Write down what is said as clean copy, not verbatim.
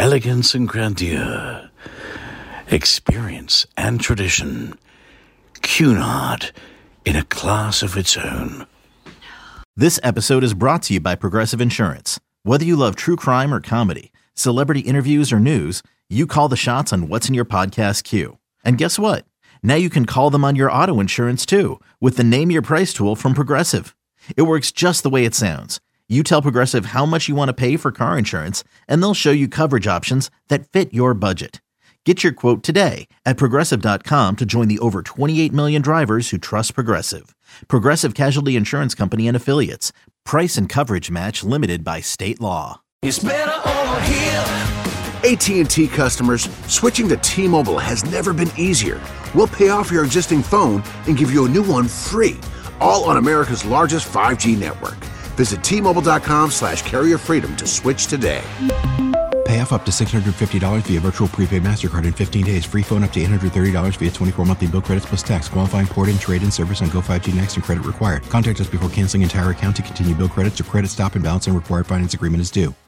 elegance and grandeur, experience and tradition. Cunard in a class of its own. This episode is brought to you by Progressive Insurance. Whether you love true crime or comedy, celebrity interviews or news, you call the shots on what's in your podcast queue. And guess what? Now you can call them on your auto insurance too with the Name Your Price tool from Progressive. It works just the way it sounds. You tell Progressive how much you want to pay for car insurance, and they'll show you coverage options that fit your budget. Get your quote today at Progressive.com to join the over 28 million drivers who trust Progressive. Progressive Casualty Insurance Company and Affiliates. Price and coverage match limited by state law. It's better over here. AT&T customers, switching to T-Mobile has never been easier. We'll pay off your existing phone and give you a new one free, all on America's largest 5G network. Visit T-Mobile.com/carrierfreedom to switch today. Pay off up to $650 via virtual prepaid MasterCard in 15 days. Free phone up to $830 via 24 monthly bill credits plus tax. Qualifying port and trade-in service on Go5G Next and credit required. Contact us before canceling entire account to continue bill credits or credit stop and balance and required finance agreement is due.